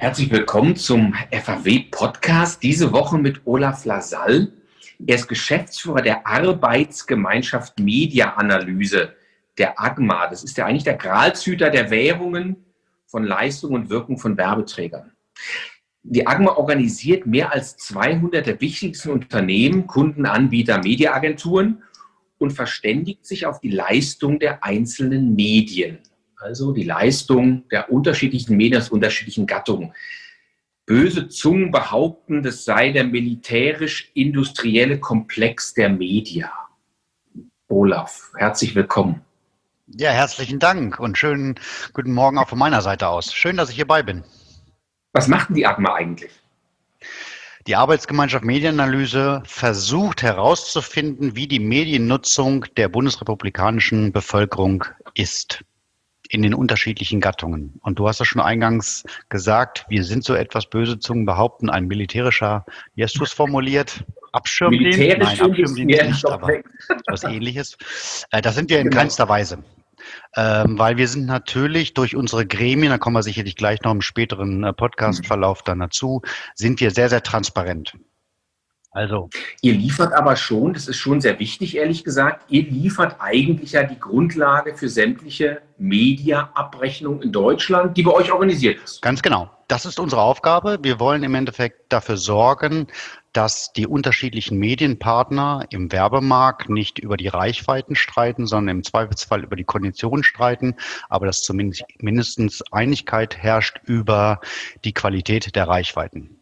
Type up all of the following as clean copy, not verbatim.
Herzlich willkommen zum FAW-Podcast, diese Woche mit Olaf Lasall. Er ist Geschäftsführer der Arbeitsgemeinschaft Media-Analyse, der AGMA. Das ist ja eigentlich der Gralshüter der Währungen von Leistung und Wirkung von Werbeträgern. Die AGMA organisiert mehr als 200 der wichtigsten Unternehmen, Kunden, Anbieter, Mediaagenturen und verständigt sich auf die Leistung der einzelnen Medien. Also die Leistung der unterschiedlichen Medien aus unterschiedlichen Gattungen. Böse Zungen behaupten, das sei der militärisch-industrielle Komplex der Media. Olaf, herzlich willkommen. Ja, herzlichen Dank und schönen guten Morgen auch von meiner Seite aus. Schön, dass ich hierbei bin. Was macht denn die AGMA eigentlich? Die Arbeitsgemeinschaft Medienanalyse versucht herauszufinden, wie die Mediennutzung der bundesrepublikanischen Bevölkerung ist in den unterschiedlichen Gattungen. Und du hast es schon eingangs gesagt, wir sind so etwas, böse Zungen behaupten, ein militärischer, wie hast du es formuliert? Abschirmdienst? Nein, Abschirmdienst nicht, aber etwas Ähnliches. Das sind wir in keinster Weise. Weil wir sind natürlich durch unsere Gremien, da kommen wir sicherlich gleich noch im späteren Podcast-Verlauf dann dazu, sind wir sehr, sehr transparent. Also. Ihr liefert aber schon, das ist schon sehr wichtig, ehrlich gesagt, ihr liefert eigentlich ja die Grundlage für sämtliche Media-Abrechnung in Deutschland, die bei euch organisiert ist. Ganz genau. Das ist unsere Aufgabe. Wir wollen im Endeffekt dafür sorgen, dass die unterschiedlichen Medienpartner im Werbemarkt nicht über die Reichweiten streiten, sondern im Zweifelsfall über die Konditionen streiten, aber dass zumindest mindestens Einigkeit herrscht über die Qualität der Reichweiten.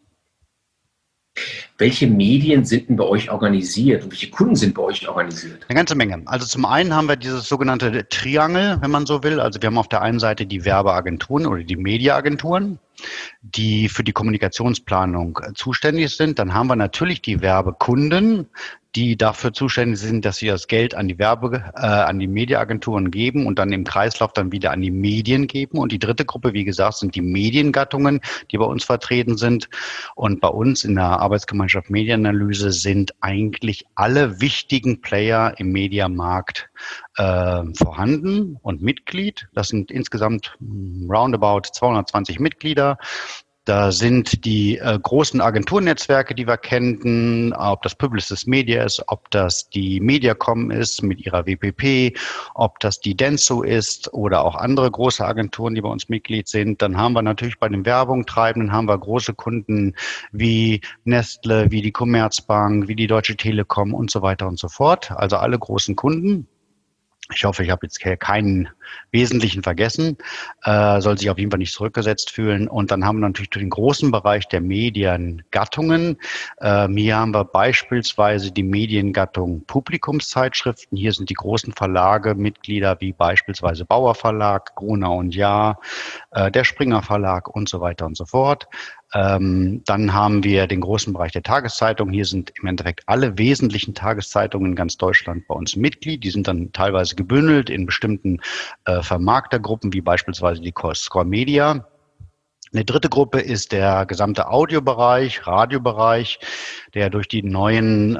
Welche Medien sind denn bei euch organisiert und welche Kunden sind bei euch organisiert? Eine ganze Menge. Also zum einen haben wir dieses sogenannte Triangel, wenn man so will. Also wir haben auf der einen Seite die Werbeagenturen oder die Mediaagenturen, die für die Kommunikationsplanung zuständig sind. Dann haben wir natürlich die Werbekunden, die dafür zuständig sind, dass sie das Geld an die Mediaagenturen geben und dann im Kreislauf dann wieder an die Medien geben. Und die dritte Gruppe, wie gesagt, sind die Mediengattungen, die bei uns vertreten sind. Und bei uns in der Arbeitsgemeinschaft Medienanalyse sind eigentlich alle wichtigen Player im Mediamarkt vorhanden und Mitglied. Das sind insgesamt roundabout 220 Mitglieder. Da sind die großen Agenturnetzwerke, die wir kennen, ob das Publicis Media ist, ob das die Mediacom ist mit ihrer WPP, ob das die Denso ist oder auch andere große Agenturen, die bei uns Mitglied sind. Dann haben wir natürlich bei den Werbungtreibenden haben wir große Kunden wie Nestle, wie die Commerzbank, wie die Deutsche Telekom und so weiter und so fort. Also alle großen Kunden. Ich hoffe, ich habe jetzt keinen Wesentlichen vergessen, soll sich auf jeden Fall nicht zurückgesetzt fühlen. Und dann haben wir natürlich den großen Bereich der Mediengattungen. Hier haben wir beispielsweise die Mediengattung Publikumszeitschriften. Hier sind die großen Verlage Mitglieder wie beispielsweise Bauer Verlag, Gruner und Jahr, der Springer Verlag und so weiter und so fort. Dann haben wir den großen Bereich der Tageszeitung. Hier sind im Endeffekt alle wesentlichen Tageszeitungen in ganz Deutschland bei uns Mitglied. Die sind dann teilweise gebündelt in bestimmten Vermarktergruppen, wie beispielsweise die Score Media. Eine dritte Gruppe ist der gesamte Audiobereich, Radiobereich, der durch die neuen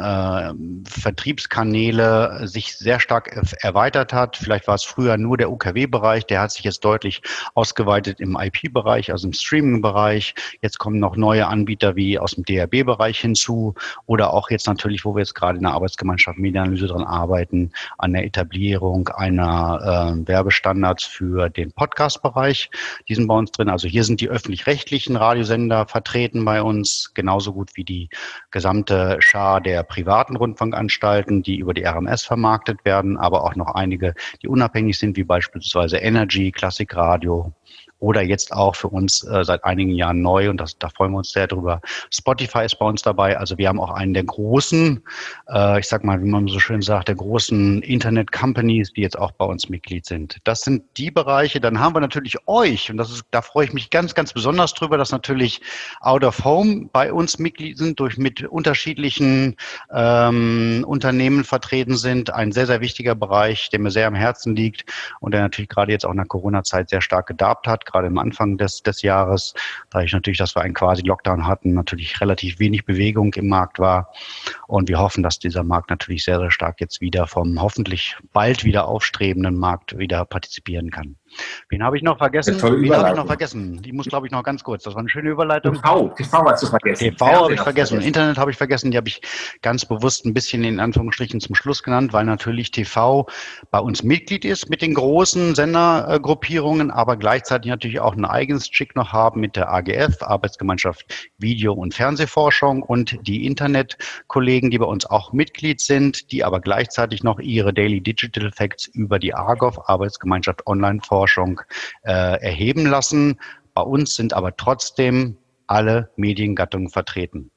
Vertriebskanäle sich sehr stark erweitert hat. Vielleicht war es früher nur der UKW-Bereich, der hat sich jetzt deutlich ausgeweitet im IP-Bereich, also im Streaming-Bereich. Jetzt kommen noch neue Anbieter wie aus dem DRB-Bereich hinzu oder auch jetzt natürlich, wo wir jetzt gerade in der Arbeitsgemeinschaft Medienanalyse dran arbeiten, an der Etablierung einer Werbestandards für den Podcast-Bereich. Die sind bei uns drin. Also hier sind die öffentlich-rechtlichen Radiosender vertreten bei uns, genauso gut wie die gesamte Schar der privaten Rundfunkanstalten, die über die RMS vermarktet werden, aber auch noch einige, die unabhängig sind, wie beispielsweise Energy, Klassikradio oder jetzt auch für uns seit einigen Jahren neu, und da freuen wir uns sehr drüber. Spotify ist bei uns dabei. Also wir haben auch einen der großen, ich sag mal, wie man so schön sagt, der großen Internet-Companies, die jetzt auch bei uns Mitglied sind. Das sind die Bereiche. Dann haben wir natürlich euch, und da freue ich mich ganz, ganz besonders drüber, dass natürlich Out of Home bei uns Mitglied sind, mit unterschiedlichen Unternehmen vertreten sind. Ein sehr, sehr wichtiger Bereich, der mir sehr am Herzen liegt und der natürlich gerade jetzt auch in der Corona-Zeit sehr stark gedarbt hat, gerade am Anfang des Jahres, da ich natürlich, dass wir einen quasi Lockdown hatten, natürlich relativ wenig Bewegung im Markt war. Und wir hoffen, dass dieser Markt natürlich sehr, sehr stark jetzt wieder vom hoffentlich bald wieder aufstrebenden Markt wieder partizipieren kann. Wen habe ich noch Eine vergessen? tolle Wen habe ich noch Überleitung. vergessen? Die muss, glaube ich, noch ganz kurz. Das war eine schöne Überleitung. TV hast du vergessen. TV habe ich Fernsehen hast du vergessen, vergessen. Internet habe ich vergessen, die habe ich ganz bewusst ein bisschen in Anführungsstrichen zum Schluss genannt, weil natürlich TV bei uns Mitglied ist mit den großen Sendergruppierungen, aber gleichzeitig natürlich auch ein eigenes Schick noch haben mit der AGF, Arbeitsgemeinschaft Video- und Fernsehforschung, und die Internetkollegen, die bei uns auch Mitglied sind, die aber gleichzeitig noch ihre Daily Digital Facts über die AGOF, Arbeitsgemeinschaft Online-Forschung, erheben lassen. Bei uns sind aber trotzdem alle Mediengattungen vertreten.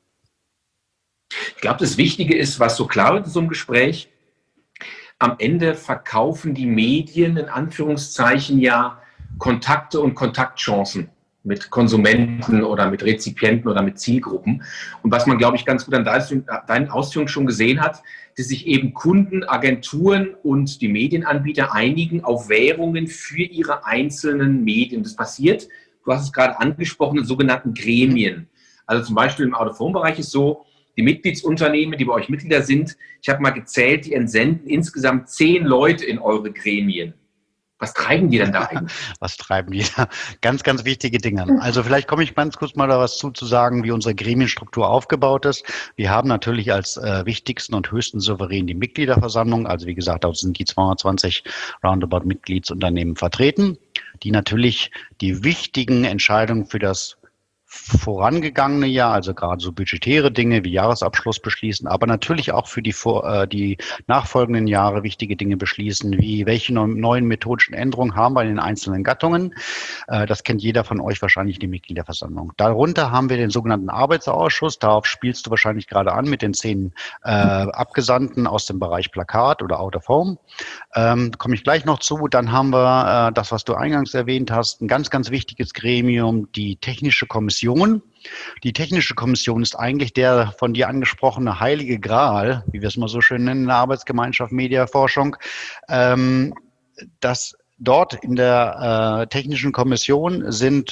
Ich glaube, das Wichtige ist, was so klar wird in so einem Gespräch, am Ende verkaufen die Medien in Anführungszeichen ja Kontakte und Kontaktchancen mit Konsumenten oder mit Rezipienten oder mit Zielgruppen. Und was man, glaube ich, ganz gut an deinen Ausführungen schon gesehen hat, dass sich eben Kunden, Agenturen und die Medienanbieter einigen auf Währungen für ihre einzelnen Medien. Das passiert, du hast es gerade angesprochen, in sogenannten Gremien. Also zum Beispiel im Out-of-Home-Bereich ist so, die Mitgliedsunternehmen, die bei euch Mitglieder sind, ich habe mal gezählt, die entsenden insgesamt 10 Leute in eure Gremien. Was treiben die denn da eigentlich? Was treiben die da? Ganz, ganz wichtige Dinge. Also vielleicht komme ich ganz kurz mal da was zu sagen, wie unsere Gremienstruktur aufgebaut ist. Wir haben natürlich als wichtigsten und höchsten Souverän die Mitgliederversammlung. Also wie gesagt, dort sind die 220 Roundabout Mitgliedsunternehmen vertreten, die natürlich die wichtigen Entscheidungen für das vorangegangene Jahr, also gerade so budgetäre Dinge wie Jahresabschluss beschließen, aber natürlich auch für die nachfolgenden Jahre wichtige Dinge beschließen, wie welche neuen methodischen Änderungen haben wir in den einzelnen Gattungen. Das kennt jeder von euch wahrscheinlich, die Mitgliederversammlung. Darunter haben wir den sogenannten Arbeitsausschuss, darauf spielst du wahrscheinlich gerade an mit den 10 Abgesandten aus dem Bereich Plakat oder Out of Home. Komme ich gleich noch zu. Dann haben wir das, was du eingangs erwähnt hast, ein ganz, ganz wichtiges Gremium, die Technische Kommission. Die Technische Kommission ist eigentlich der von dir angesprochene heilige Gral, wie wir es mal so schön nennen in der Arbeitsgemeinschaft Mediaforschung, dass dort in der Technischen Kommission sind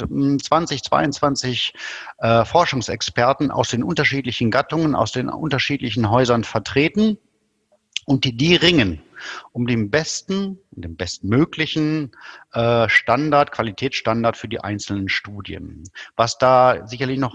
22 Forschungsexperten aus den unterschiedlichen Gattungen, aus den unterschiedlichen Häusern vertreten, und die ringen um den bestmöglichen Qualitätsstandard für die einzelnen Studien. Was da sicherlich noch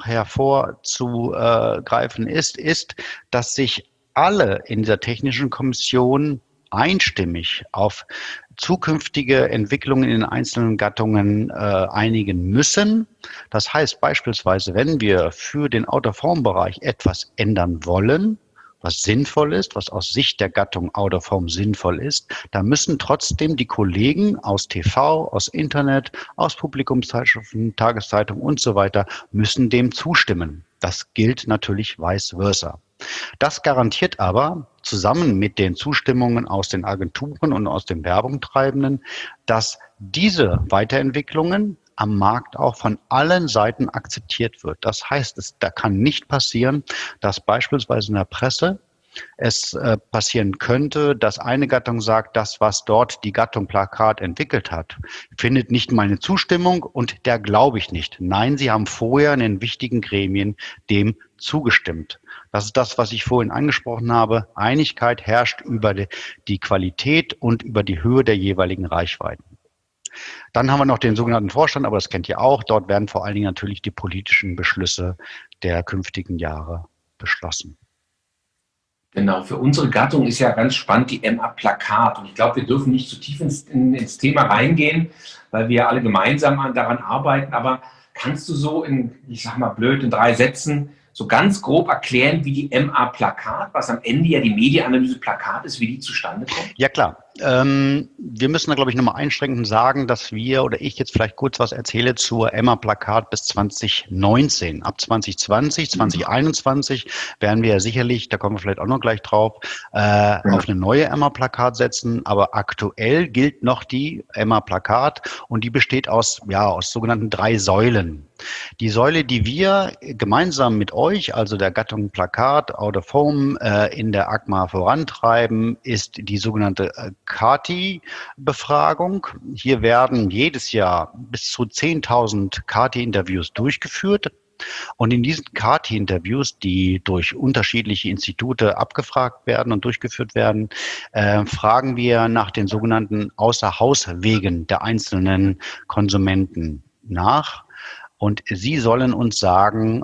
hervorzugreifen ist, dass sich alle in der Technischen Kommission einstimmig auf zukünftige Entwicklungen in den einzelnen Gattungen einigen müssen. Das heißt beispielsweise, wenn wir für den Out-of-Home-Bereich etwas ändern wollen, was sinnvoll ist, was aus Sicht der Gattung Out-of-Home sinnvoll ist, da müssen trotzdem die Kollegen aus TV, aus Internet, aus Publikumszeitschriften, Tageszeitungen und so weiter, müssen dem zustimmen. Das gilt natürlich vice versa. Das garantiert aber zusammen mit den Zustimmungen aus den Agenturen und aus den Werbungtreibenden, dass diese Weiterentwicklungen am Markt auch von allen Seiten akzeptiert wird. Das heißt, da kann nicht passieren, dass beispielsweise in der Presse es passieren könnte, dass eine Gattung sagt, das, was dort die Gattung Plakat entwickelt hat, findet nicht meine Zustimmung und der glaube ich nicht. Nein, sie haben vorher in den wichtigen Gremien dem zugestimmt. Das ist das, was ich vorhin angesprochen habe. Einigkeit herrscht über die Qualität und über die Höhe der jeweiligen Reichweiten. Dann haben wir noch den sogenannten Vorstand, aber das kennt ihr auch. Dort werden vor allen Dingen natürlich die politischen Beschlüsse der künftigen Jahre beschlossen. Genau, für unsere Gattung ist ja ganz spannend die MA Plakat. Und ich glaube, wir dürfen nicht zu tief ins Thema reingehen, weil wir alle gemeinsam daran arbeiten. Aber kannst du so ich sag mal blöd, in 3 Sätzen so ganz grob erklären, wie die MA Plakat, was am Ende ja die Medienanalyse Plakat ist, wie die zustande kommt? Ja, klar. Wir müssen da, glaube ich, nochmal einschränkend sagen, dass wir oder ich jetzt vielleicht kurz was erzähle zur Emma Plakat bis 2019. Ab 2020, 2021 werden wir ja sicherlich, da kommen wir vielleicht auch noch gleich drauf, auf eine neue Emma Plakat setzen. Aber aktuell gilt noch die Emma Plakat und die besteht aus sogenannten 3 Säulen. Die Säule, die wir gemeinsam mit euch, also der Gattung Plakat, Out of Home, in der AGMA vorantreiben, ist die sogenannte CATI-Befragung. Hier werden jedes Jahr bis zu 10.000 CATI-Interviews durchgeführt. Und in diesen CAR-T-Interviews, die durch unterschiedliche Institute abgefragt werden und durchgeführt werden, fragen wir nach den sogenannten Außerhauswegen der einzelnen Konsumenten nach. Und sie sollen uns sagen,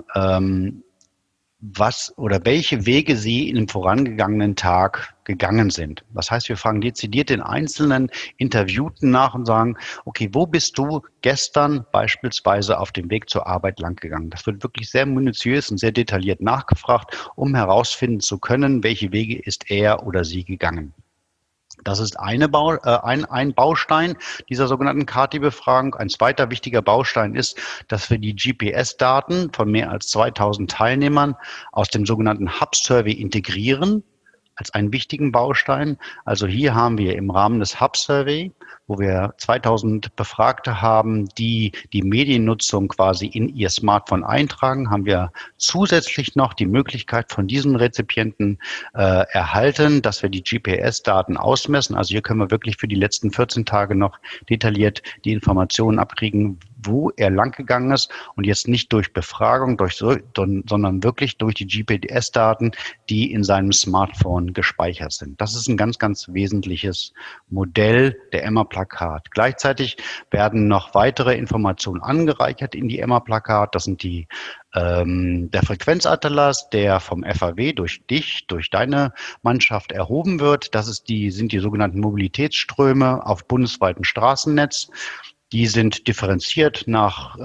was oder welche Wege sie im vorangegangenen Tag gegangen sind. Das heißt, wir fragen dezidiert den einzelnen Interviewten nach und sagen, okay, wo bist du gestern beispielsweise auf dem Weg zur Arbeit lang gegangen? Das wird wirklich sehr minutiös und sehr detailliert nachgefragt, um herausfinden zu können, welche Wege ist er oder sie gegangen. Das ist ein Baustein dieser sogenannten CAR-T-Befragung. Ein zweiter wichtiger Baustein ist, dass wir die GPS-Daten von mehr als 2000 Teilnehmern aus dem sogenannten Hub-Survey integrieren als einen wichtigen Baustein. Also hier haben wir im Rahmen des Hub-Survey, wo wir 2000 Befragte haben, die die Mediennutzung quasi in ihr Smartphone eintragen, haben wir zusätzlich noch die Möglichkeit von diesen Rezipienten erhalten, dass wir die GPS-Daten ausmessen. Also hier können wir wirklich für die letzten 14 Tage noch detailliert die Informationen abkriegen, wo er langgegangen ist und jetzt nicht durch Befragung, sondern wirklich durch die GPS-Daten, die in seinem Smartphone gespeichert sind. Das ist ein ganz, ganz wesentliches Modell der Emma-Plakat. Gleichzeitig werden noch weitere Informationen angereichert in die Emma-Plakat. Das sind der Frequenzatlas, der vom FAW durch dich, durch deine Mannschaft erhoben wird. Sind die sogenannten Mobilitätsströme auf bundesweitem Straßennetz. Die sind differenziert nach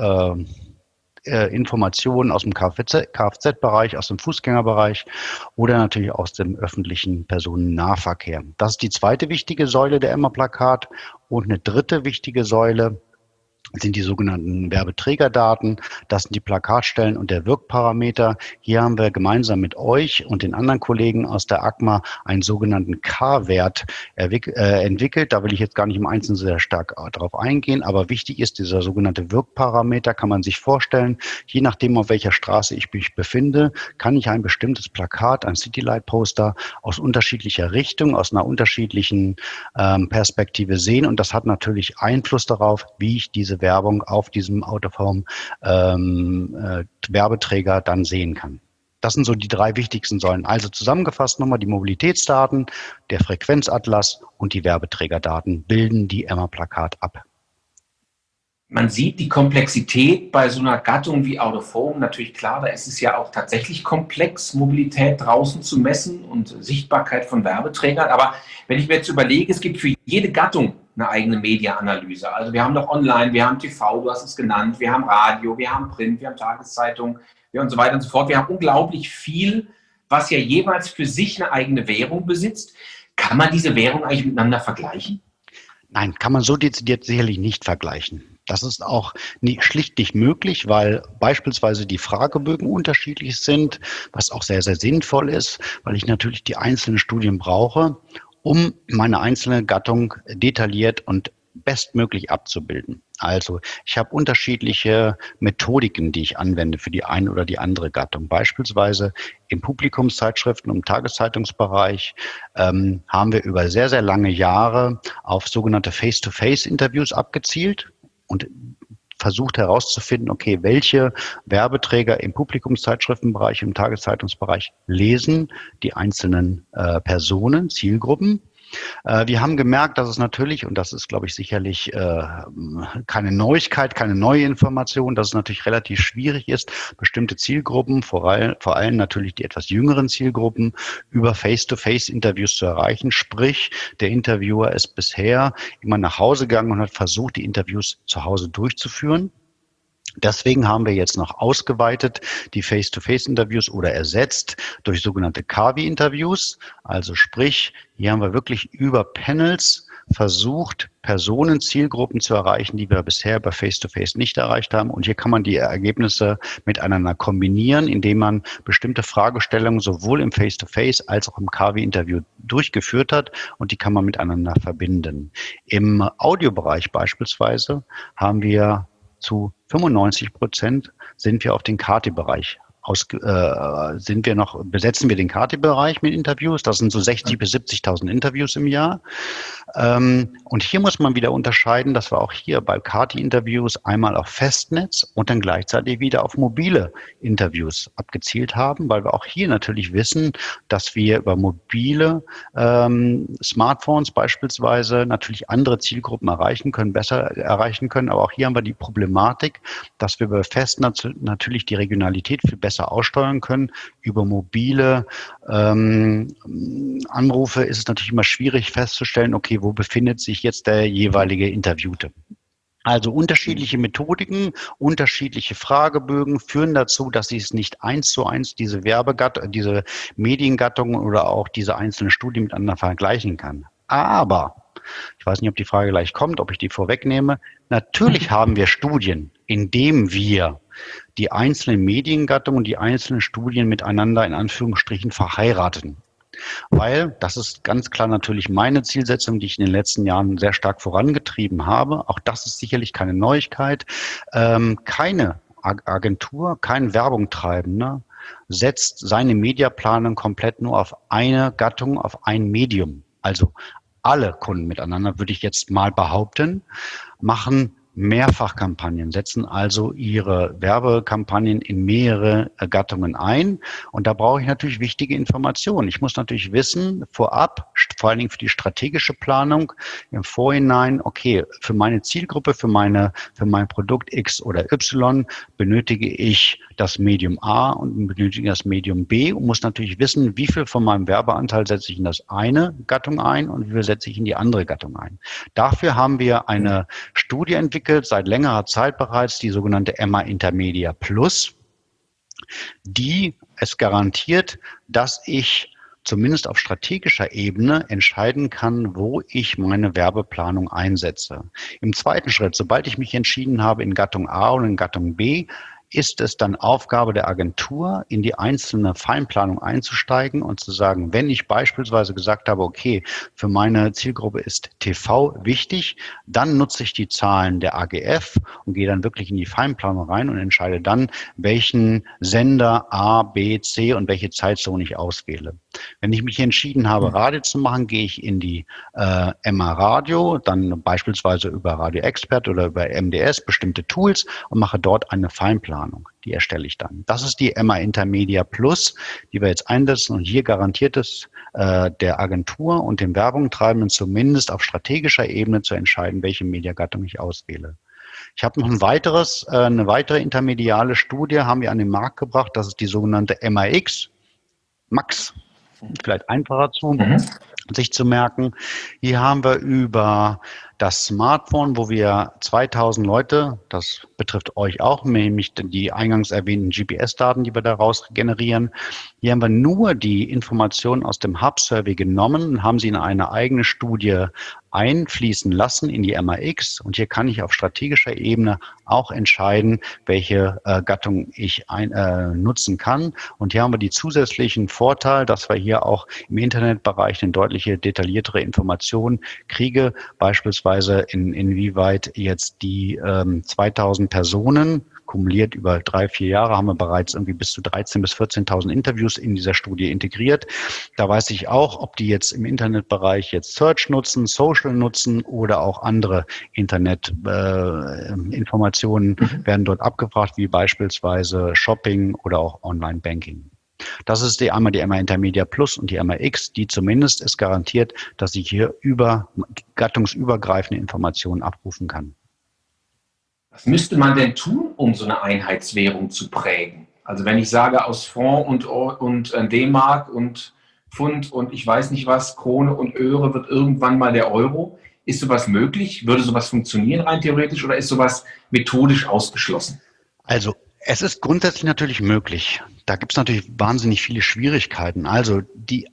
Informationen aus dem Kfz-Bereich, aus dem Fußgängerbereich oder natürlich aus dem öffentlichen Personennahverkehr. Das ist die zweite wichtige Säule der Emma-Plakat. Und eine dritte wichtige Säule sind die sogenannten Werbeträgerdaten. Das sind die Plakatstellen und der Wirkparameter. Hier haben wir gemeinsam mit euch und den anderen Kollegen aus der ACMA einen sogenannten K-Wert entwickelt. Da will ich jetzt gar nicht im Einzelnen sehr stark darauf eingehen, aber wichtig ist dieser sogenannte Wirkparameter, kann man sich vorstellen. Je nachdem, auf welcher Straße ich mich befinde, kann ich ein bestimmtes Plakat, ein Citylight-Poster aus unterschiedlicher Richtung, aus einer unterschiedlichen Perspektive sehen. Und das hat natürlich Einfluss darauf, wie ich diese Werbung auf diesem Werbeträger dann sehen kann. Das sind so die drei wichtigsten Säulen. Also zusammengefasst nochmal die Mobilitätsdaten, der Frequenzatlas und die Werbeträgerdaten bilden die Emma-Plakat ab. Man sieht die Komplexität bei so einer Gattung wie Out of Home natürlich klar. Da ist es ja auch tatsächlich komplex, Mobilität draußen zu messen und Sichtbarkeit von Werbeträgern. Aber wenn ich mir jetzt überlege, es gibt für jede Gattung eine eigene Media-Analyse. Also wir haben doch Online, wir haben TV, du hast es genannt, wir haben Radio, wir haben Print, wir haben Tageszeitung, und so weiter und so fort. Wir haben unglaublich viel, was ja jeweils für sich eine eigene Währung besitzt. Kann man diese Währung eigentlich miteinander vergleichen? Nein, kann man so dezidiert sicherlich nicht vergleichen. Das ist auch schlicht nicht möglich, weil beispielsweise die Fragebögen unterschiedlich sind, was auch sehr, sehr sinnvoll ist, weil ich natürlich die einzelnen Studien brauche, um meine einzelne Gattung detailliert und bestmöglich abzubilden. Also ich habe unterschiedliche Methodiken, die ich anwende für die eine oder die andere Gattung. Beispielsweise im Publikumszeitschriften und im Tageszeitungsbereich haben wir über sehr, sehr lange Jahre auf sogenannte Face-to-Face-Interviews abgezielt und versucht herauszufinden, okay, welche Werbeträger im Publikumszeitschriftenbereich, im Tageszeitungsbereich lesen die einzelnen Personen, Zielgruppen. Wir haben gemerkt, dass es natürlich, und das ist, glaube ich, sicherlich keine Neuigkeit, keine neue Information, dass es natürlich relativ schwierig ist, bestimmte Zielgruppen, vor allem natürlich die etwas jüngeren Zielgruppen, über Face-to-Face-Interviews zu erreichen. Sprich, der Interviewer ist bisher immer nach Hause gegangen und hat versucht, die Interviews zu Hause durchzuführen. Deswegen haben wir jetzt noch ausgeweitet die Face-to-Face-Interviews oder ersetzt durch sogenannte CAVI-Interviews. Also sprich, hier haben wir wirklich über Panels versucht, Personen, Zielgruppen zu erreichen, die wir bisher bei Face-to-Face nicht erreicht haben. Und hier kann man die Ergebnisse miteinander kombinieren, indem man bestimmte Fragestellungen sowohl im Face-to-Face als auch im CAVI-Interview durchgeführt hat und die kann man miteinander verbinden. Im Audiobereich beispielsweise haben wir zu 95% sind wir auf den CAR-T-Bereich besetzen wir den Kati-Bereich mit Interviews. Das sind so 60.000 bis 70.000 Interviews im Jahr. Und hier muss man wieder unterscheiden, dass wir auch hier bei Kati-Interviews einmal auf Festnetz und dann gleichzeitig wieder auf mobile Interviews abgezielt haben, weil wir auch hier natürlich wissen, dass wir über mobile Smartphones beispielsweise natürlich andere Zielgruppen besser erreichen können. Aber auch hier haben wir die Problematik, dass wir über Festnetz natürlich die Regionalität viel besser aussteuern können. Über mobile Anrufe ist es natürlich immer schwierig festzustellen, okay, wo befindet sich jetzt der jeweilige Interviewte? Also unterschiedliche Methodiken, unterschiedliche Fragebögen führen dazu, dass sie es nicht 1:1 diese diese Mediengattungen oder auch diese einzelnen Studien miteinander vergleichen kann. Aber, ich weiß nicht, ob die Frage gleich kommt, ob ich die vorwegnehme, natürlich haben wir Studien, indem wir die einzelnen Mediengattungen und die einzelnen Studien miteinander in Anführungsstrichen verheiraten. Weil, das ist ganz klar natürlich meine Zielsetzung, die ich in den letzten Jahren sehr stark vorangetrieben habe. Auch das ist sicherlich keine Neuigkeit. Keine Agentur, kein Werbungtreibender setzt seine Mediaplanung komplett nur auf eine Gattung, auf ein Medium. Also alle Kunden miteinander, würde ich jetzt mal behaupten, machen Mehrfachkampagnen, setzen also ihre Werbekampagnen in mehrere Gattungen ein. Und da brauche ich natürlich wichtige Informationen. Ich muss natürlich wissen, vorab, vor allen Dingen für die strategische Planung, im Vorhinein, okay, für meine Zielgruppe, für mein Produkt X oder Y benötige ich das Medium A und benötige das Medium B und muss natürlich wissen, wie viel von meinem Werbeanteil setze ich in das eine Gattung ein und wie viel setze ich in die andere Gattung ein. Dafür haben wir eine Studie entwickelt, seit längerer Zeit bereits, die sogenannte Emma Intermedia Plus, die es garantiert, dass ich zumindest auf strategischer Ebene entscheiden kann, wo ich meine Werbeplanung einsetze. Im zweiten Schritt, sobald ich mich entschieden habe in Gattung A und in Gattung B, ist es dann Aufgabe der Agentur, in die einzelne Feinplanung einzusteigen und zu sagen, wenn ich beispielsweise gesagt habe, okay, für meine Zielgruppe ist TV wichtig, dann nutze ich die Zahlen der AGF und gehe dann wirklich in die Feinplanung rein und entscheide dann, welchen Sender A, B, C und welche Zeitzone ich auswähle. Wenn ich mich entschieden habe, Radio zu machen, gehe ich in die Emma Radio, dann beispielsweise über Radio Expert oder über MDS bestimmte Tools und mache dort eine Feinplanung. Die erstelle ich dann. Das ist die Emma Intermedia Plus, die wir jetzt einsetzen. Und hier garantiert es der Agentur und dem Werbungtreibenden zumindest auf strategischer Ebene zu entscheiden, welche Mediagattung ich auswähle. Ich habe noch eine weitere intermediale Studie haben wir an den Markt gebracht. Das ist die sogenannte MAX. Max, vielleicht einfacher sich zu merken. Hier haben wir über das Smartphone, wo wir 2000 Leute, das betrifft euch auch, nämlich die eingangs erwähnten GPS-Daten, die wir daraus generieren. Hier haben wir nur die Informationen aus dem Hub-Survey genommen und haben sie in eine eigene Studie einfließen lassen in die MAX. Und hier kann ich auf strategischer Ebene auch entscheiden, welche Gattung ich nutzen kann. Und hier haben wir die zusätzlichen Vorteil, dass wir hier auch im Internetbereich eine deutliche detailliertere Information kriege, beispielsweise inwieweit jetzt die 2000 Personen kumuliert über 3-4 Jahre haben wir bereits irgendwie bis zu 13.000 bis 14.000 Interviews in dieser Studie integriert. Da weiß ich auch, ob die jetzt im Internetbereich jetzt Search nutzen, Social nutzen oder auch andere Internetinformationen werden dort abgefragt, wie beispielsweise Shopping oder auch Online-Banking. Das ist einmal die Emma Intermedia Plus und die Emma X, die zumindest es garantiert, dass ich hier gattungsübergreifende Informationen abrufen kann. Was müsste man denn tun, um so eine Einheitswährung zu prägen? Also wenn ich sage, aus Franc und D-Mark und Pfund und ich weiß nicht was, Krone und Öre wird irgendwann mal der Euro. Ist sowas möglich? Würde sowas funktionieren rein theoretisch oder ist sowas methodisch ausgeschlossen? Also es ist grundsätzlich natürlich möglich. Da gibt es natürlich wahnsinnig viele Schwierigkeiten. Also die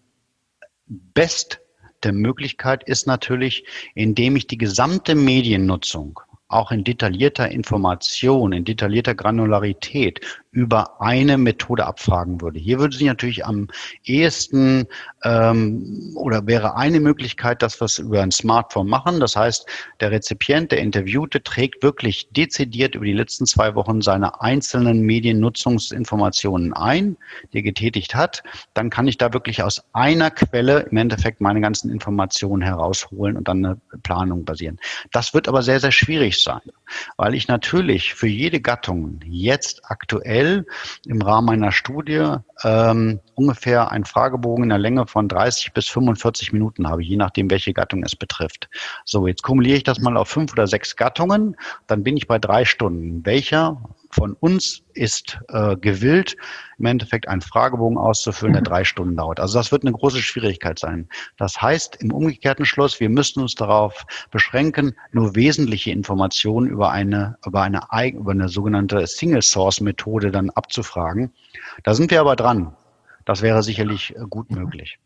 beste Möglichkeit ist natürlich, indem ich die gesamte Mediennutzung auch in detaillierter Information, in detaillierter Granularität über eine Methode abfragen würde. Hier würde sich natürlich am ehesten oder wäre eine Möglichkeit, dass wir es über ein Smartphone machen. Das heißt, der Rezipient, der Interviewte, trägt wirklich dezidiert über die letzten 2 Wochen seine einzelnen Mediennutzungsinformationen ein, die er getätigt hat. Dann kann ich da wirklich aus einer Quelle im Endeffekt meine ganzen Informationen herausholen und dann eine Planung basieren. Das wird aber sehr, sehr schwierig sein, weil ich natürlich für jede Gattung jetzt aktuell im Rahmen einer Studie ungefähr einen Fragebogen in der Länge von 30 bis 45 Minuten habe, je nachdem, welche Gattung es betrifft. So, jetzt kumuliere ich das mal auf 5 oder 6 Gattungen, dann bin ich bei 3 Stunden. Welcher von uns ist gewillt, im Endeffekt einen Fragebogen auszufüllen, der 3 Stunden dauert? Also das wird eine große Schwierigkeit sein. Das heißt, im umgekehrten Schluss, wir müssen uns darauf beschränken, nur wesentliche Informationen über eine sogenannte Single-Source-Methode dann abzufragen. Da sind wir aber dran. Das wäre sicherlich gut möglich.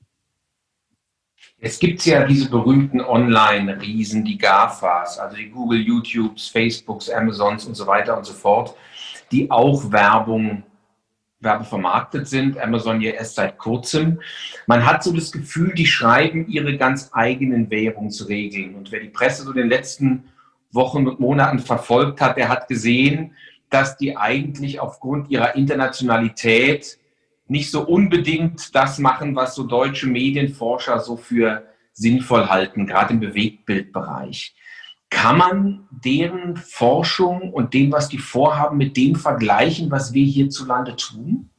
Es gibt ja diese berühmten Online-Riesen, die GAFAs, also die Google, YouTubes, Facebooks, Amazons und so weiter und so fort, die auch werbevermarktet sind. Amazon ja erst seit kurzem. Man hat so das Gefühl, die schreiben ihre ganz eigenen Währungsregeln. Und wer die Presse so in den letzten Wochen und Monaten verfolgt hat, der hat gesehen, dass die eigentlich aufgrund ihrer Internationalität nicht so unbedingt das machen, was so deutsche Medienforscher so für sinnvoll halten, gerade im Bewegtbildbereich. Kann man deren Forschung und dem, was die vorhaben, mit dem vergleichen, was wir hierzulande tun?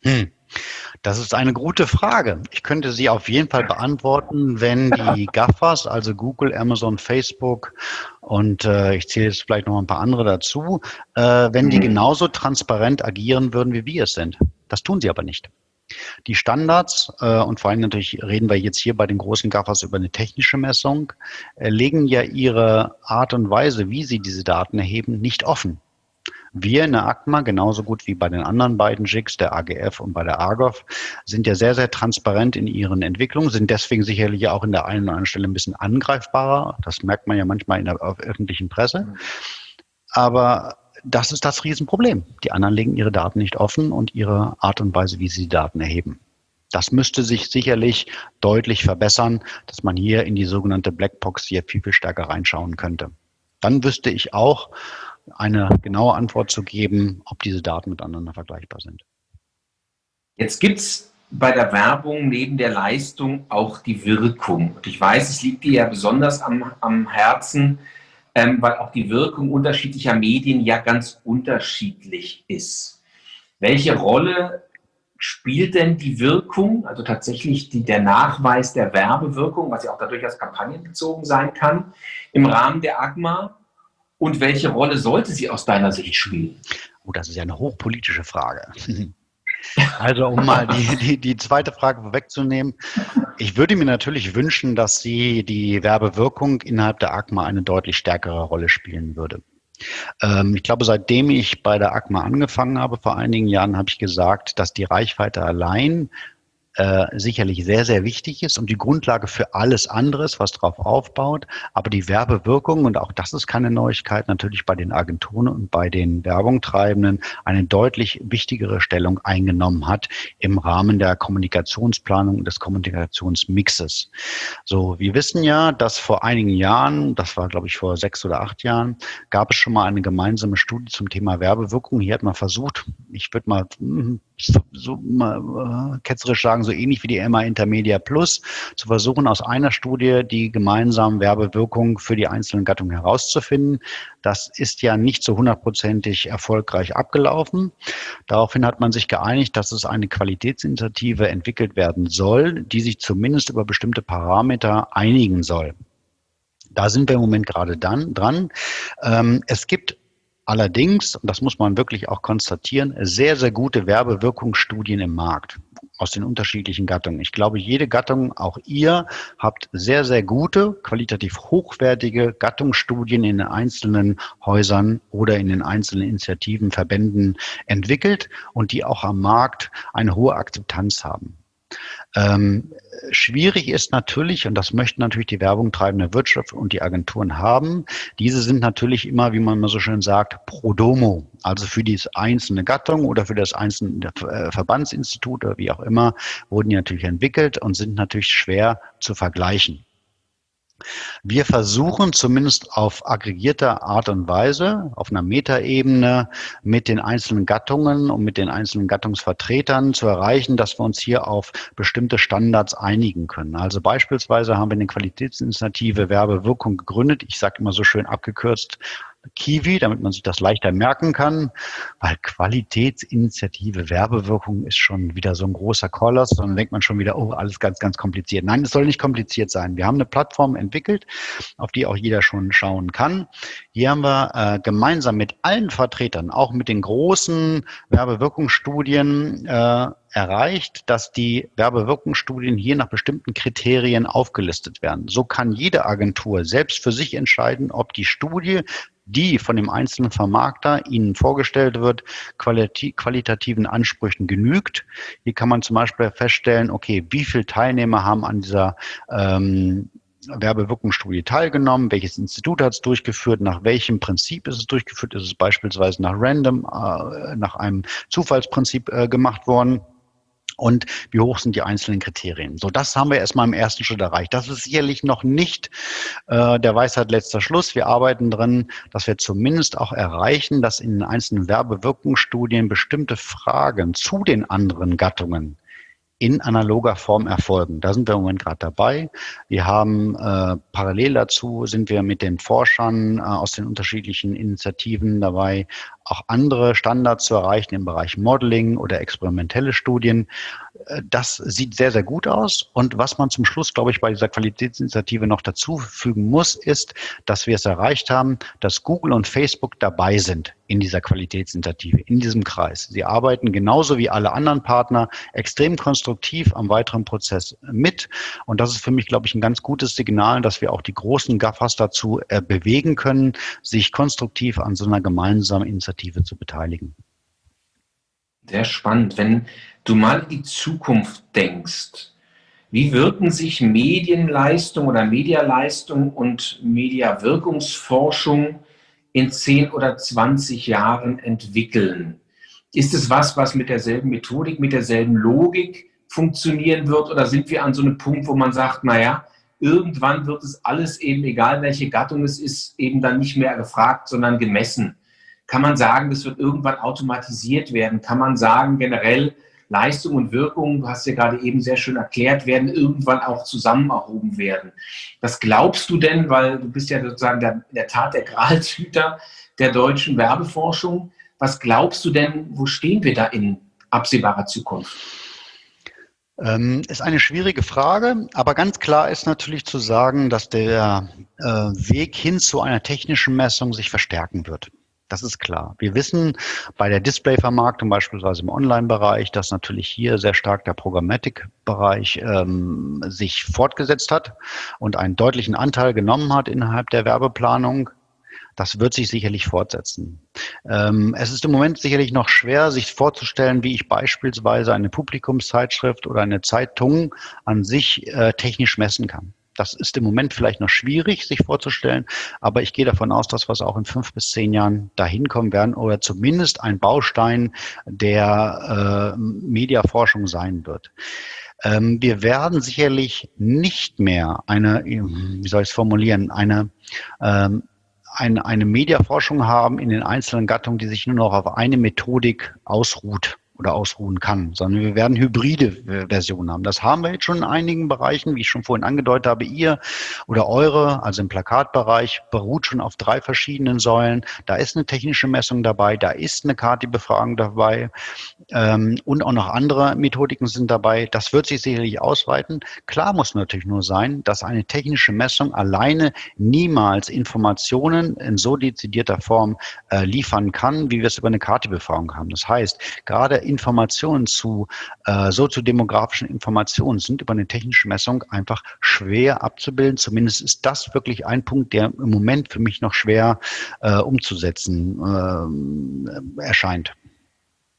Das ist eine gute Frage. Ich könnte sie auf jeden Fall beantworten, wenn die GAFAs, also Google, Amazon, Facebook und ich zähle jetzt vielleicht noch ein paar andere dazu, wenn die genauso transparent agieren würden, wie wir es sind. Das tun sie aber nicht. Die Standards, und vor allem natürlich reden wir jetzt hier bei den großen GAFAs über eine technische Messung, legen ja ihre Art und Weise, wie sie diese Daten erheben, nicht offen. Wir in der ACMA, genauso gut wie bei den anderen beiden JICs, der AGF und bei der ARGOV, sind ja sehr, sehr transparent in ihren Entwicklungen, sind deswegen sicherlich auch in der einen oder anderen Stelle ein bisschen angreifbarer. Das merkt man ja manchmal in der öffentlichen Presse. Aber das ist das Riesenproblem. Die anderen legen ihre Daten nicht offen und ihre Art und Weise, wie sie die Daten erheben. Das müsste sich sicherlich deutlich verbessern, dass man hier in die sogenannte Blackbox hier viel, viel stärker reinschauen könnte. Dann wüsste ich auch, eine genaue Antwort zu geben, ob diese Daten miteinander vergleichbar sind. Jetzt gibt es bei der Werbung neben der Leistung auch die Wirkung. Und ich weiß, es liegt dir ja besonders am Herzen, weil auch die Wirkung unterschiedlicher Medien ja ganz unterschiedlich ist. Welche Rolle spielt denn die Wirkung, also tatsächlich der Nachweis der Werbewirkung, was ja auch dadurch als kampagnenbezogen sein kann, im Rahmen der ACMA? Und welche Rolle sollte sie aus deiner Sicht spielen? Oh, das ist ja eine hochpolitische Frage. Also um mal die zweite Frage vorwegzunehmen. Ich würde mir natürlich wünschen, dass die Werbewirkung innerhalb der ACMA eine deutlich stärkere Rolle spielen würde. Ich glaube, seitdem ich bei der ACMA angefangen habe, vor einigen Jahren, habe ich gesagt, dass die Reichweite allein sicherlich sehr, sehr wichtig ist und die Grundlage für alles anderes, was darauf aufbaut. Aber die Werbewirkung, und auch das ist keine Neuigkeit, natürlich bei den Agenturen und bei den Werbungtreibenden eine deutlich wichtigere Stellung eingenommen hat im Rahmen der Kommunikationsplanung und des Kommunikationsmixes. So, wir wissen ja, dass vor einigen Jahren, das war glaube ich vor 6 oder 8 Jahren, gab es schon mal eine gemeinsame Studie zum Thema Werbewirkung. Hier hat man versucht, ich würde mal so mal ketzerisch sagen, so ähnlich wie die EMA Intermedia Plus, zu versuchen, aus einer Studie die gemeinsamen Werbewirkungen für die einzelnen Gattungen herauszufinden. Das ist ja nicht so 100%ig erfolgreich abgelaufen. Daraufhin hat man sich geeinigt, dass es eine Qualitätsinitiative entwickelt werden soll, die sich zumindest über bestimmte Parameter einigen soll. Da sind wir im Moment gerade dran. Es gibt allerdings, und das muss man wirklich auch konstatieren, sehr, sehr gute Werbewirkungsstudien im Markt aus den unterschiedlichen Gattungen. Ich glaube, jede Gattung, auch ihr, habt sehr, sehr gute, qualitativ hochwertige Gattungsstudien in den einzelnen Häusern oder in den einzelnen Initiativen, Verbänden entwickelt und die auch am Markt eine hohe Akzeptanz haben. Schwierig ist natürlich, und das möchten natürlich die Werbung treibende Wirtschaft und die Agenturen haben, diese sind natürlich immer, wie man mal so schön sagt, pro domo, also für die einzelne Gattung oder für das einzelne Verbandsinstitut oder wie auch immer, wurden die natürlich entwickelt und sind natürlich schwer zu vergleichen. Wir versuchen zumindest auf aggregierter Art und Weise, auf einer Metaebene mit den einzelnen Gattungen und mit den einzelnen Gattungsvertretern zu erreichen, dass wir uns hier auf bestimmte Standards einigen können. Also beispielsweise haben wir eine Qualitätsinitiative Werbewirkung gegründet. Ich sage immer so schön abgekürzt Kiwi, damit man sich das leichter merken kann, weil Qualitätsinitiative Werbewirkung ist schon wieder so ein großer Koloss, und dann denkt man schon wieder, oh, alles ganz, ganz kompliziert. Nein, es soll nicht kompliziert sein. Wir haben eine Plattform entwickelt, auf die auch jeder schon schauen kann. Hier haben wir gemeinsam mit allen Vertretern, auch mit den großen Werbewirkungsstudien, erreicht, dass die Werbewirkungsstudien hier nach bestimmten Kriterien aufgelistet werden. So kann jede Agentur selbst für sich entscheiden, ob die Studie, die von dem einzelnen Vermarkter Ihnen vorgestellt wird, qualitativen Ansprüchen genügt. Hier kann man zum Beispiel feststellen, okay, wie viele Teilnehmer haben an dieser Werbewirkungsstudie teilgenommen, welches Institut hat es durchgeführt, nach welchem Prinzip ist es durchgeführt, ist es beispielsweise nach Random, nach einem Zufallsprinzip gemacht worden. Und wie hoch sind die einzelnen Kriterien? So, das haben wir erstmal im ersten Schritt erreicht. Das ist sicherlich noch nicht der Weisheit letzter Schluss. Wir arbeiten dran, dass wir zumindest auch erreichen, dass in den einzelnen Werbewirkungsstudien bestimmte Fragen zu den anderen Gattungen in analoger Form erfolgen. Da sind wir im Moment gerade dabei. Wir haben parallel dazu sind wir mit den Forschern aus den unterschiedlichen Initiativen dabei, auch andere Standards zu erreichen im Bereich Modeling oder experimentelle Studien. Das sieht sehr, sehr gut aus. Und was man zum Schluss, glaube ich, bei dieser Qualitätsinitiative noch dazu fügen muss, ist, dass wir es erreicht haben, dass Google und Facebook dabei sind in dieser Qualitätsinitiative, in diesem Kreis. Sie arbeiten genauso wie alle anderen Partner extrem konstruktiv am weiteren Prozess mit. Und das ist für mich, glaube ich, ein ganz gutes Signal, dass wir auch die großen GAFAs dazu bewegen können, sich konstruktiv an so einer gemeinsamen Initiative zu beteiligen. Sehr spannend. Wenn du mal in die Zukunft denkst, wie wirken sich Medienleistung oder Medialeistung und Mediawirkungsforschung in 10 oder 20 Jahren entwickeln? Ist es was mit derselben Methodik, mit derselben Logik funktionieren wird, oder sind wir an so einem Punkt, wo man sagt, naja, irgendwann wird es alles eben, egal welche Gattung es ist, eben dann nicht mehr gefragt, sondern gemessen? Kann man sagen, das wird irgendwann automatisiert werden? Kann man sagen, generell Leistung und Wirkung, du hast ja gerade eben sehr schön erklärt, werden irgendwann auch zusammen erhoben werden? Was glaubst du denn, weil du bist ja sozusagen in der Tat der Gralshüter der deutschen Werbeforschung, was glaubst du denn, wo stehen wir da in absehbarer Zukunft? Ist eine schwierige Frage, aber ganz klar ist natürlich zu sagen, dass der Weg hin zu einer technischen Messung sich verstärken wird. Das ist klar. Wir wissen bei der Displayvermarktung beispielsweise im Online-Bereich, dass natürlich hier sehr stark der Programmatic-Bereich sich fortgesetzt hat und einen deutlichen Anteil genommen hat innerhalb der Werbeplanung. Das wird sich sicherlich fortsetzen. Es ist im Moment sicherlich noch schwer, sich vorzustellen, wie ich beispielsweise eine Publikumszeitschrift oder eine Zeitung an sich technisch messen kann. Das ist im Moment vielleicht noch schwierig, sich vorzustellen, aber ich gehe davon aus, dass wir es auch in 5 bis 10 Jahren dahin kommen werden oder zumindest ein Baustein der Mediaforschung sein wird. Wir werden sicherlich nicht mehr wie soll ich es formulieren, eine Mediaforschung haben in den einzelnen Gattungen, die sich nur noch auf eine Methodik ausruht oder ausruhen kann, sondern wir werden hybride Versionen haben. Das haben wir jetzt schon in einigen Bereichen, wie ich schon vorhin angedeutet habe. Ihr oder eure, also im Plakatbereich, beruht schon auf 3 verschiedenen Säulen. Da ist eine technische Messung dabei, da ist eine KT-Befragung dabei und auch noch andere Methodiken sind dabei. Das wird sich sicherlich ausweiten. Klar muss natürlich nur sein, dass eine technische Messung alleine niemals Informationen in so dezidierter Form liefern kann, wie wir es über eine KT-Befragung haben. Das heißt, gerade Informationen zu soziodemografischen Informationen sind über eine technische Messung einfach schwer abzubilden. Zumindest ist das wirklich ein Punkt, der im Moment für mich noch schwer umzusetzen erscheint.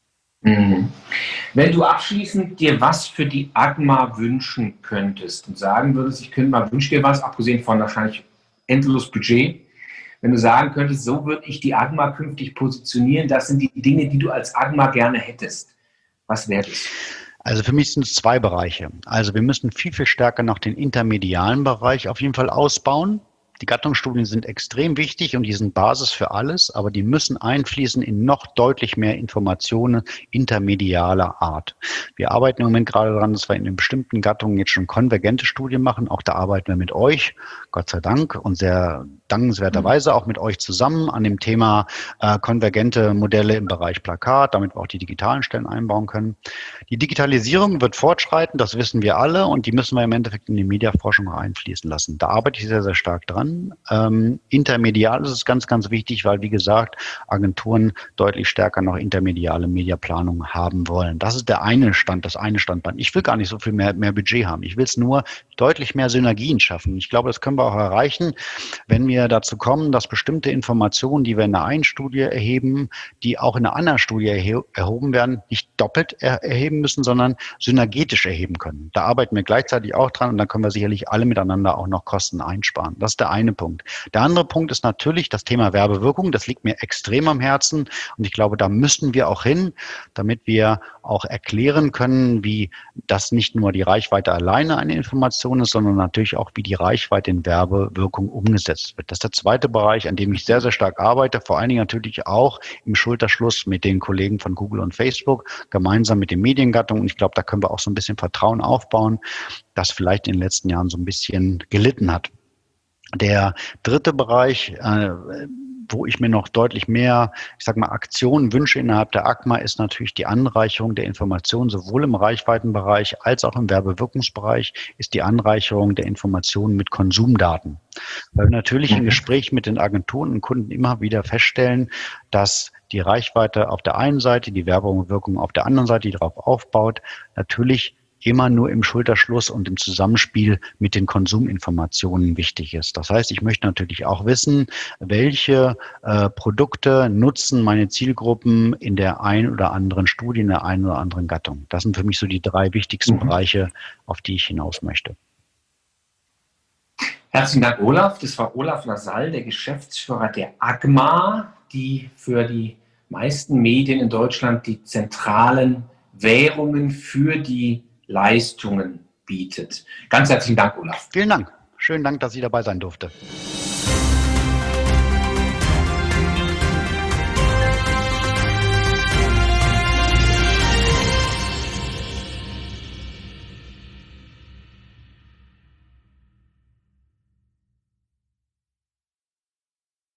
Mhm. Wenn du abschließend dir was für die AGMA wünschen könntest und sagen würdest, ich könnte mal, wünsch dir was, abgesehen von wahrscheinlich endlos Budget, wenn du sagen könntest, so würde ich die AGMA künftig positionieren, das sind die Dinge, die du als AGMA gerne hättest. Was wäre das? Also für mich sind es zwei Bereiche. Also wir müssen viel, viel stärker noch den intermedialen Bereich auf jeden Fall ausbauen. Die Gattungsstudien sind extrem wichtig und die sind Basis für alles, aber die müssen einfließen in noch deutlich mehr Informationen intermedialer Art. Wir arbeiten im Moment gerade daran, dass wir in den bestimmten Gattungen jetzt schon konvergente Studien machen. Auch da arbeiten wir mit euch, Gott sei Dank, und sehr dankenswerterweise auch mit euch zusammen an dem Thema konvergente Modelle im Bereich Plakat, damit wir auch die digitalen Stellen einbauen können. Die Digitalisierung wird fortschreiten, das wissen wir alle, und die müssen wir im Endeffekt in die Mediaforschung einfließen lassen. Da arbeite ich sehr, sehr stark dran. Intermedial ist es ganz, ganz wichtig, weil, wie gesagt, Agenturen deutlich stärker noch intermediale Mediaplanung haben wollen. Das ist der eine Stand, das eine Standbein. Ich will gar nicht so viel mehr Budget haben. Ich will es nur deutlich mehr Synergien schaffen. Ich glaube, das können wir auch erreichen, wenn wir dazu kommen, dass bestimmte Informationen, die wir in der einen Studie erheben, die auch in einer anderen Studie erhoben werden, nicht doppelt erheben müssen, sondern synergetisch erheben können. Da arbeiten wir gleichzeitig auch dran und dann können wir sicherlich alle miteinander auch noch Kosten einsparen. Das ist der eine Punkt. Der andere Punkt ist natürlich das Thema Werbewirkung. Das liegt mir extrem am Herzen und ich glaube, da müssen wir auch hin, damit wir auch erklären können, wie das nicht nur die Reichweite alleine eine Information ist, sondern natürlich auch, wie die Reichweite in Werbewirkung umgesetzt wird. Das ist der zweite Bereich, an dem ich sehr, sehr stark arbeite, vor allen Dingen natürlich auch im Schulterschluss mit den Kollegen von Google und Facebook, gemeinsam mit den Mediengattungen. Und ich glaube, da können wir auch so ein bisschen Vertrauen aufbauen, das vielleicht in den letzten Jahren so ein bisschen gelitten hat. Der dritte Bereich, wo ich mir noch deutlich mehr, ich sag mal, Aktionen wünsche innerhalb der AGMA, ist natürlich die Anreicherung der Informationen, sowohl im Reichweitenbereich als auch im Werbewirkungsbereich, ist die Anreicherung der Informationen mit Konsumdaten. Weil wir natürlich im Gespräch mit den Agenturen und Kunden immer wieder feststellen, dass die Reichweite auf der einen Seite, die Werbewirkung auf der anderen Seite, die darauf aufbaut, natürlich immer nur im Schulterschluss und im Zusammenspiel mit den Konsuminformationen wichtig ist. Das heißt, ich möchte natürlich auch wissen, welche Produkte nutzen meine Zielgruppen in der einen oder anderen Studie, in der einen oder anderen Gattung. Das sind für mich so die drei wichtigsten Bereiche, auf die ich hinaus möchte. Herzlichen Dank, Olaf. Das war Olaf Lasall, der Geschäftsführer der AGMA, die für die meisten Medien in Deutschland die zentralen Währungen für die Leistungen bietet. Ganz herzlichen Dank, Olaf. Vielen Dank. Schönen Dank, dass ich dabei sein durfte.